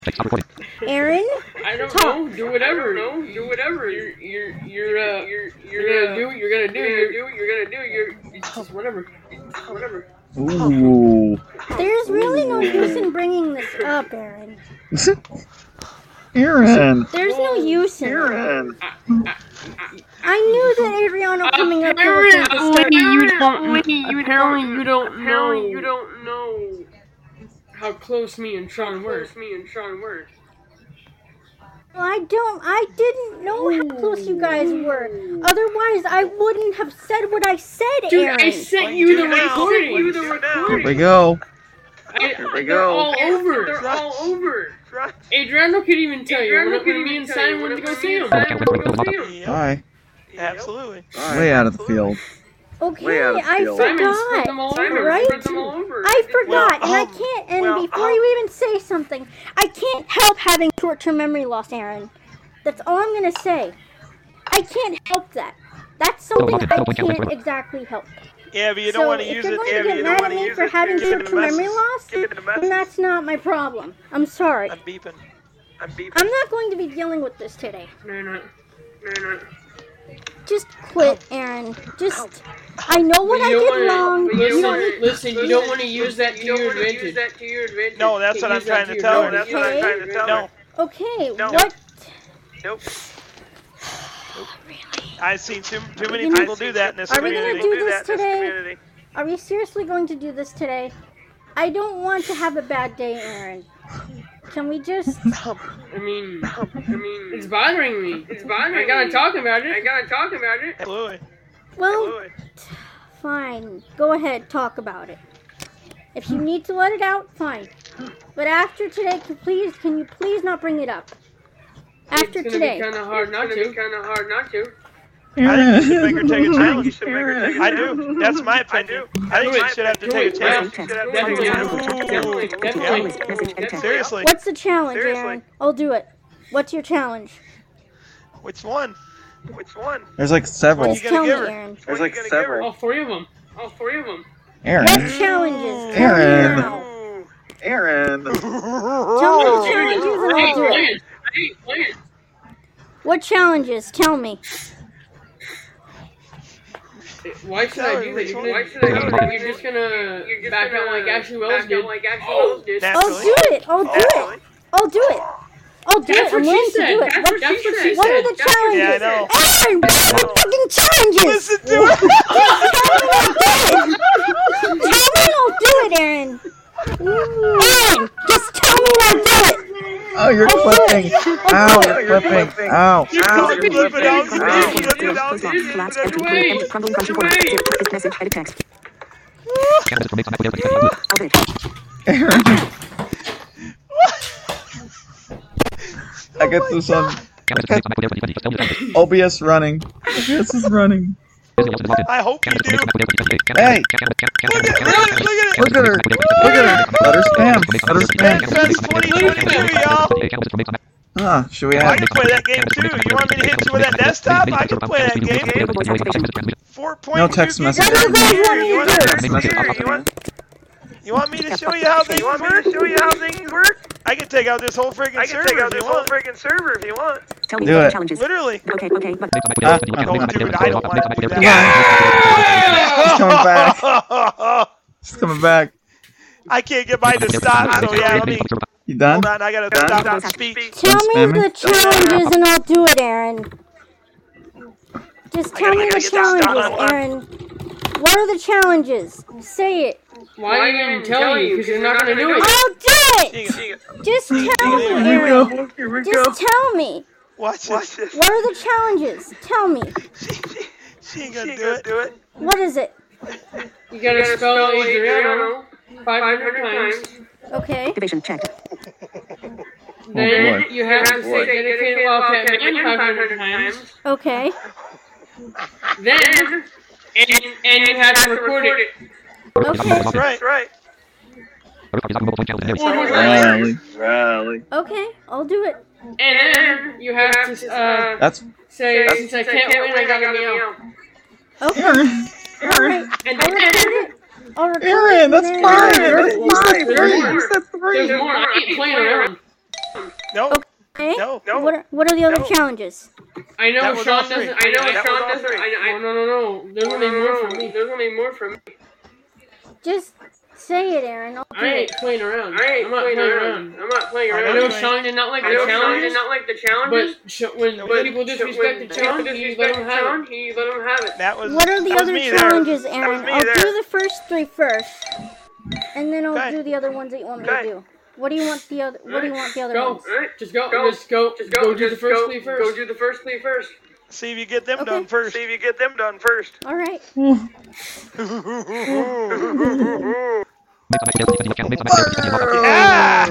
Aaron? I don't know. Do whatever. Do whatever. You're gonna do what you're gonna do. It's just whatever. Whatever. Ooh. There's really no use in bringing this up, Aaron. Aaron. There's no use in it. Aaron. I knew that Adriano coming up here was going to start. You don't know how close me and Sean were. I didn't know how close you guys were. Otherwise, I wouldn't have said what I said, Aaron. Dude, I sent you the recording. Here we go. They're all over. Adriano could even tell you when me and Simon went to go see him. Bye. Absolutely. Way out of the field. Okay, I field. forgot, right? I forgot, and I can't, and before you even say something, I can't help having short-term memory loss, Aaron. That's all I'm gonna say. I can't help that. That's something I can't exactly help. Yeah, but you don't want to use it. If you're going to get mad at me for having short-term memory loss, then that's not my problem. I'm sorry. I'm beeping. I'm not going to be dealing with this today. No. Just quit, Aaron. I know what I did wrong. Listen, you don't want to use that to your advantage. No, that's what I'm trying to tell her. No. Okay, No. what? Nope. Really? I've seen too many people do that in this community. Are we going to do this today? Are we seriously going to do this today? I don't want to have a bad day, Aaron. Can we just... I mean, it's bothering me. I gotta talk about it. Absolutely. Well, fine. Go ahead, talk about it. If you need to let it out, fine. But after today, can you please not bring it up? After today. It's gonna be kind of hard not to. I think you should make her take a challenge. I do. That's my opinion. I think she should have to take a challenge. Definitely. Seriously. What's the challenge, Aaron? I'll do it. What's your challenge? Which one? There's like several. Just tell me, Aaron. There's like several. All three of them. Aaron. What challenges? Aaron. Tell me now. Aaron. Tell me the challenges and I'll do it. I ain't playing. What challenges? Tell me. Why should I do that? You're just gonna back out like Ashley Wells did. I'll do it. I'm willing to do it. What are the challenges? Yeah, I know. Aaron, what are the fucking challenges? Listen to her. Tell me I'll do it, Aaron. Aaron, just tell me I'll do it. Oh, you're clipping. Ow, you're clipping. Ow. Aaron. I get this on OBS running. OBS is running. I hope you do. Hey! Look at her! Let her spam! Fence 2022, y'all. Huh, should we I have... can play that game too. You want me to hit you with that desktop? I can play that game. 4.2 No text message. You want me to show you how things work? I can take out this whole friggin' server if you want. Do it. Literally. Okay. Oh, dude, I don't want to do that. She's coming back. I can't get mine to stop, so yeah, let me... You done? Hold on, I gotta stop speech. Tell me the challenges and I'll do it, Aaron. Just tell me the challenges, Aaron. What are the challenges? Say it. Why are you gonna tell you? Because you're not gonna do it. I'll do it! Just tell me, Aaron. Just tell me. Watch this. What are the challenges? Tell me. She ain't gonna do it. What is it? You gotta spell Adriano 500 times. Okay. Division checked. Then you have to say dedicated Wildcat Man 500 times. Okay. Then, and you have to record it. Okay. That's right. Rally. Okay, I'll do it. And then you have to say, since I can't win, I gotta meow. Okay. Aaron. And I'll record it. I'll record Aaron, it. that's fine. That's fine. There's more. I ain't playing around. No. Okay. No. What are the other challenges? I know That was Sean all three. doesn't. I know That was Sean all doesn't. three. No. There's only more for me. There's only more for me. Just say it, Aaron. I'll do I ain't it. playing around. I'm not playing around. I'm not playing I around. know I know Sean did not like the challenges. But when people disrespect the challenge, he let them have it. He let them have it. That was. What are the that was other me there. challenges, That Aaron? was me I'll there. do the first 3 first, and then I'll Okay. do the other ones that you want me to do. What do you want the other? What do you want the other Go. ones? Just go. Go do the first three first. Go do the first three first. See if you get them Okay. done first. See if you get them done first. All right. Yeah!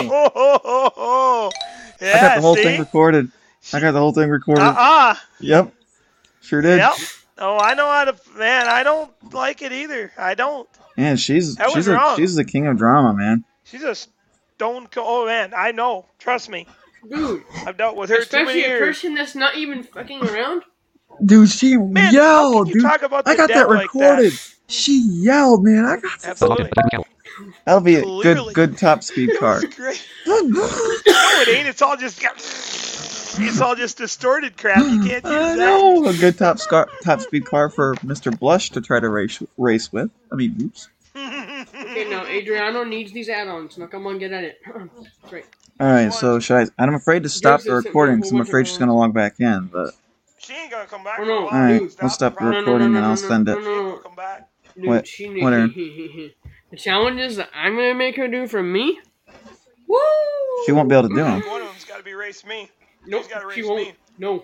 I got the whole see? thing recorded. I got the whole thing recorded. Yep. Sure did. Yep. Oh, I know how to. Man, I don't like it either. I don't. Man, she's That was wrong. the king of drama, man. She's a stone cold. Oh man, I know. Trust me. Dude, I've dealt with her too many especially a years. person that's not even fucking around. Dude, she Man, how yelled, can you dude. talk about I the got dead that like recorded. that? She yelled, man. I got that. Absolutely. That'll be a Clearly. good top speed car. Great. No, it ain't. It's all just. It's all just distorted crap. You can't use I that. know. A good top speed car for Mr. Blush to try to race with. I mean, oops. Okay, now Adriano needs these add-ons. Now come on, get at it. That's right. All right, so should I? I'm afraid to stop the recording because I'm afraid she's gonna log back in. But She ain't gonna come back. Oh, no. For a while. all right, Dude, we'll stop the No, no, recording no, and no, I'll no, send it. no, no. She'll come back. Dude, What? she What, Aaron? The challenges that I'm gonna make her do for me. Woo! She won't be able to do them. One of them's got to be race me. Nope, She's gotta she race won't. me. No.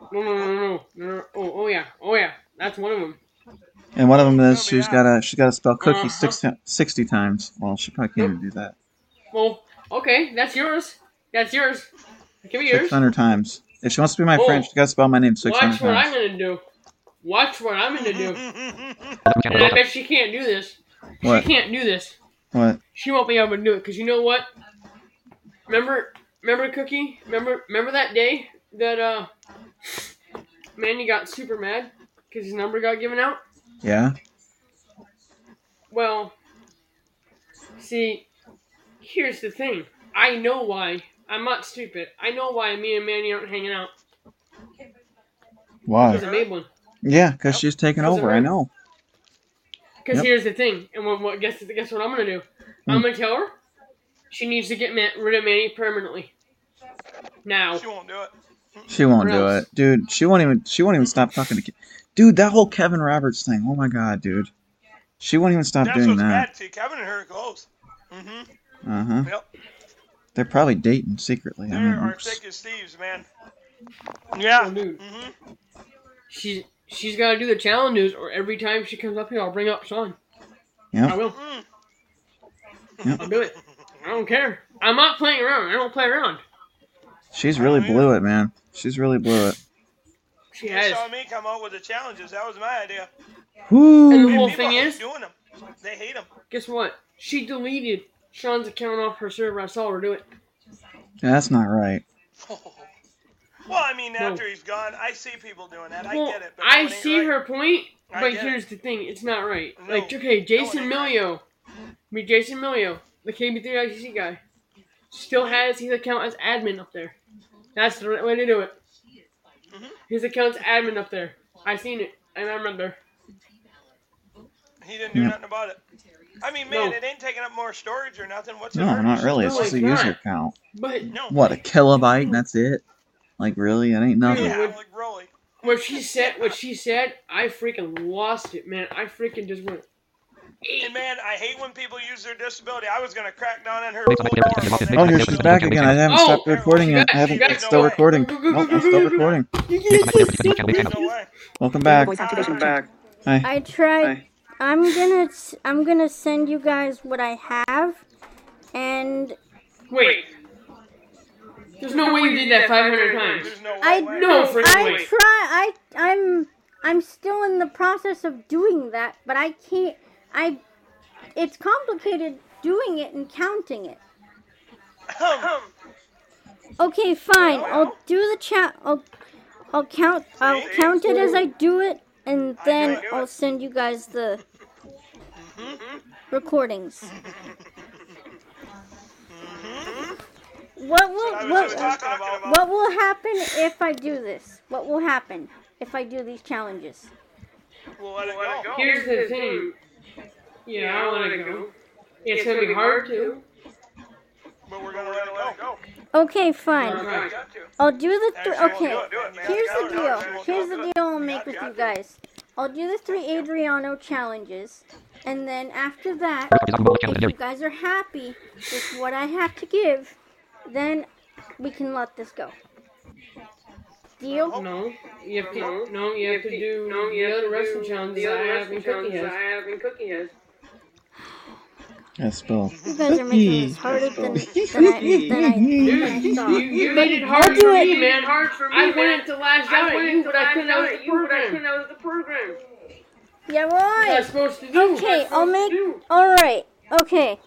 Oh yeah. That's one of them. And one of them is she's gotta spell cookie 60 times. Well, she probably can't even do that. Well, okay, that's yours. That's yours. It can be yours. 600 times. If she wants to be my Oh. friend, she gotta spell my name 600 Watch what I'm times. gonna do. Watch what I'm gonna do. And I bet she can't do this. What? She can't do this. What? She won't be able to do it because you know what? Remember Cookie? Remember that day that Manny got super mad because his number got given out? Yeah. Well, see, here's the thing. I know why. I'm not stupid. I know why me and Manny aren't hanging out. Why? Because I made one. Yeah, because she's taking Because of over. her. I know. Because Yep. here's the thing. And guess what I'm gonna do? I'm gonna tell her she needs to get rid of Manny permanently. Now. She won't do it. She won't Or do else. it, dude. She won't even stop talking to. Dude, that whole Kevin Roberts thing. Oh my god, dude. She won't even stop That's doing what's that. bad. See, Kevin and her are close. Mm-hmm. Uh huh. Yep. They're probably dating secretly. They I mean, are oops. thick as thieves, man. Yeah. Oh, dude. Mm-hmm. She's got to do the challenges, or every time she comes up here, I'll bring up Sean. Yeah. I will. Yep. I'll do it. I don't care. I'm not playing around. I don't play around. She's really blew it, man. She's really blew it. She You has. saw me come out with the challenges. That was my idea. Whoo! And the Man, whole people thing hate is, doing them. They hate them. guess what? She deleted Sean's account off her server. I saw her do it. Yeah, that's not right. Well, I mean, No. after he's gone, I see people doing that. I Well, get it. But I no, it ain't see right. her point, I but get here's the thing. It's not right. No. Like, okay, Jason ain't right. Milio. Jason Milio, the KB3 ICC guy, still has his account as admin up there. That's the right way to do it. Mm-hmm. His account's admin up there. I seen it, and I remember. He didn't do Yeah. nothing about it. I mean, man, No. it ain't taking up more storage or nothing. What's it No, hurt? not really. It's No, just a it's not. user count. But No. What, a kilobyte? And that's it? Like, really? It ain't nothing. Yeah, like really. what she said, I freaking lost it, man. I freaking just went. And man, I hate when people use their disability. I was gonna crack down on her full bore. Oh, here she's back again. I haven't Oh, stopped recording yet. I haven't. you got- It's still no way. recording. Nope, I'm still recording. No way. Welcome back. Welcome back. Hi. I tried. Hi. I'm gonna send you guys what I have, and Wait. There's no way you did that 500 times. There's no way. I No freaking way. I'm still in the process of doing that, but I can't. It's complicated doing it and counting it. Okay, fine. I'll do the chat. I'll count it as I do it, and then I'll send you guys the recordings. What talking about. what will happen if I do this? What will happen if I do these challenges? We'll let it go. Here's the thing. Yeah, I want to go. It's gonna be hard to. But we're gonna let it go. Okay, fine. Right. I'll do the Actually, okay. do it, man. Here's the deal. Actually, Here's the do it. deal I'll make with you guys. I'll do the 3 Adriano challenges, and then after that, if you guys are happy with what I have to give, then we can let this go. Deal? No, you have to. No, you have to do the other wrestling challenges I have in Cookie has. Yeah, spell. You guys are making this harder than I Dude, thought. you made it hard I'll do for it. me, man. I wanted to lash out at you, but I couldn't out the program. Yeah, What was I right. supposed to do? Okay, I'll make. Alright, okay.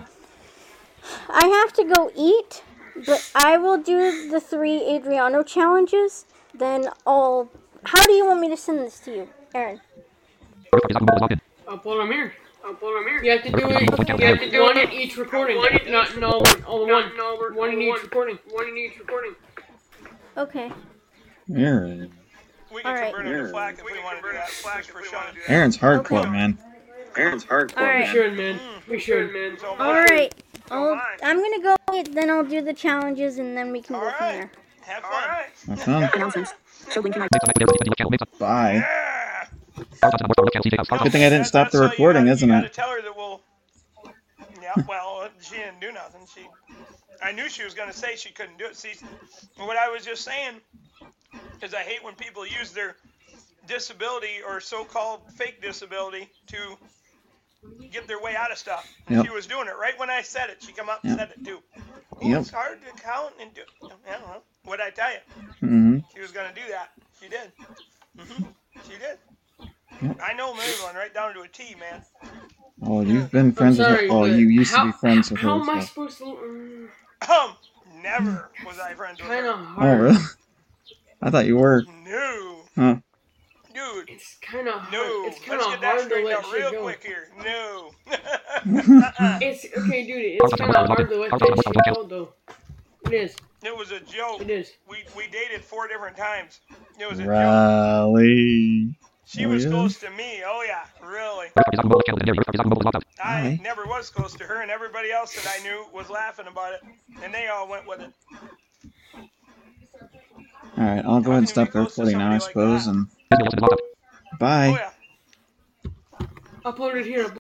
I have to go eat, but I will do the 3 Adriano challenges. Then I'll. How do you want me to send this to you, Aaron? Upload them here. You have to do it. You have to do one in each recording, not in all one. One in each recording. Okay. Aaron. We can Alright. convert it to flack if we want to do that. Flack for Sean. Aaron's hardcore, Okay. man. Aaron's hardcore. Alright. We should, man. So Alright. So I'm gonna go eat, then I'll do the challenges, and then we can go from there. Have fun. Have fun. Bye. Yeah. Good thing I didn't stop the recording, isn't You it? gotta tell her that we'll. Yeah, well, she didn't do nothing. I knew she was gonna say she couldn't do it. See, what I was just saying is I hate when people use their disability or so-called fake disability to get their way out of stuff. Yep. She was doing it right when I said it. She come up and Yep. said it too. Oh, Yep. It's hard to count and do. I don't know. What'd I tell you? Mm-hmm. She was gonna do that. She did. She did. Yep. I know Maryland right down to a T, man. Oh, you've been friends with her. sorry, Oh, but you used to be friends with her. How am I So. supposed to? Never was I friends with Kind her. of Oh, hard. really? I thought you were. No. Huh. Dude, It's kind of hard. no. It's kind Let's of get that hard to straightened let out shit real go. quick here. No. It's okay, dude. It's kind of hard to let that shit go, though. It is. It was a joke. It is. We dated 4 different times. It was a joke. Raleigh. She Oh, was yeah? close to me. Oh, yeah. Really. I Alright. never was close to her, and everybody else that I knew was laughing about it. And they all went with it. Alright, I'll go ahead and stop the recording now, I suppose, and bye. Oh, yeah. Upload it here.